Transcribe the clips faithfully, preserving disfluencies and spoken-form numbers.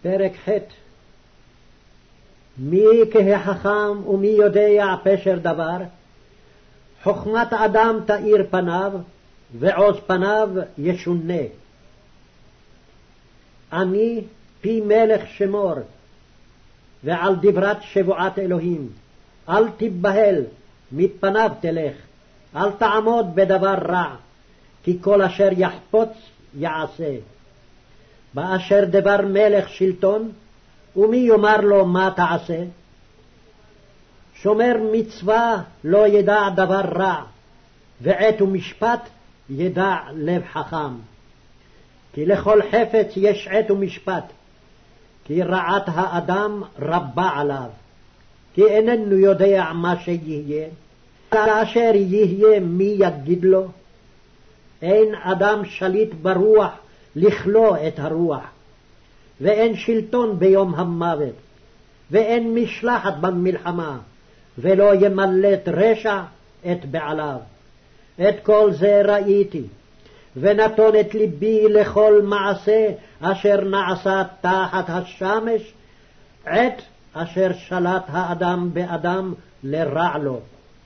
פרק ח'. מי כהחכם ומי יודע פשר דבר? חוכמת אדם תאיר פניו, ועוז פניו ישונה. אני פי מלך שמור, ועל דברת שבועת אלוהים. אל תיבהל, מפניו תלך, אל תעמוד בדבר רע, כי כל אשר יחפוץ יעשה. באשר דבר מלך שלטון, ומי יאמר לו מה תעשה? שומר מצווה לא ידע דבר רע, ועת ומשפט ידע לב חכם. כי לכל חפץ יש עת ומשפט, כי רעת האדם רבה עליו, כי איננו יודע מה שיהיה, כאשר יהיה מי יגיד לו. אין אדם שליט ברוח לכלוא את הרוח, ואין שלטון ביום המוות, ואין משלחת במלחמה, ולא ימלט רשע את בעליו. את כל זה ראיתי, ונתון את ליבי לכל מעשה אשר נעשה תחת השמש, עת אשר שלט האדם באדם לרע לו.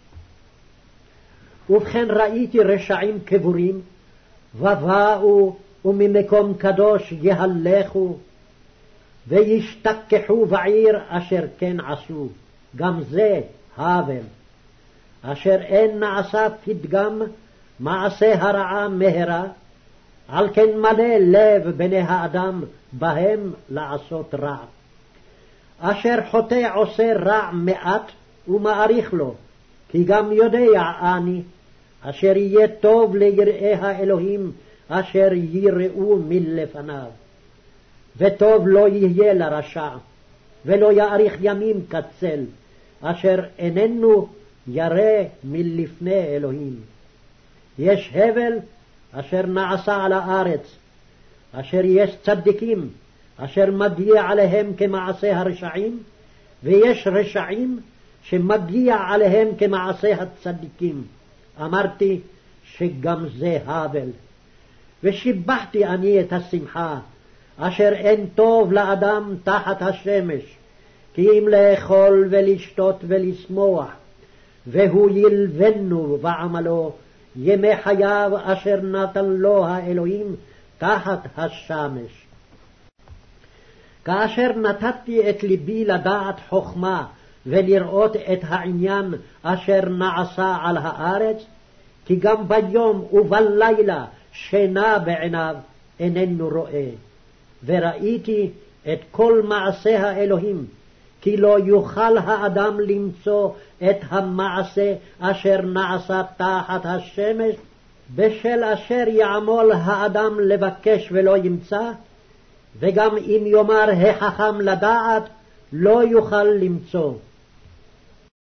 ובכן ראיתי רשעים קבורים, ובאו וממקום קדוש יהלכו, וישתכחו בעיר אשר כן עשו, גם זה הבל. אשר אין נעשה פתגם מעשה הרעה מהרה, על כן מלא לב בני האדם בהם לעשות רע. אשר חוטא עושה רע מעט ומאריך לו, כי גם יודע אני, אשר יהיה טוב ליראי האלוהים אשר יראו מלפניו. וטוב לא יהיה לרשע, ולא יאריך ימים כצל, אשר איננו ירא מלפני אלוהים. יש הבל אשר נעשה על הארץ, אשר יש צדיקים אשר מגיע עליהם כמעשה הרשעים, ויש רשעים שמגיע עליהם כמעשה הצדיקים. אמרתי שגם זה הבל. ושיבחתי אני את השמחה, אשר אין טוב לאדם תחת השמש, כי אם לאכול ולשתות ולשמוח, והוא ילבנו בעמלו ימי חייו אשר נתן לו האלוהים תחת השמש. כאשר נתתי את ליבי לדעת חוכמה ולראות את העניין אשר נעשה על הארץ, כי גם ביום ובלילה שינה בעיניו איננו רואה. וראיתי את כל מעשה האלוהים, כי לא יוכל האדם למצוא את המעשה אשר נעשה תחת השמש, בשל אשר יעמול האדם לבקש ולא ימצא, וגם אם יאמר החכם לדעת לא יוכל למצוא.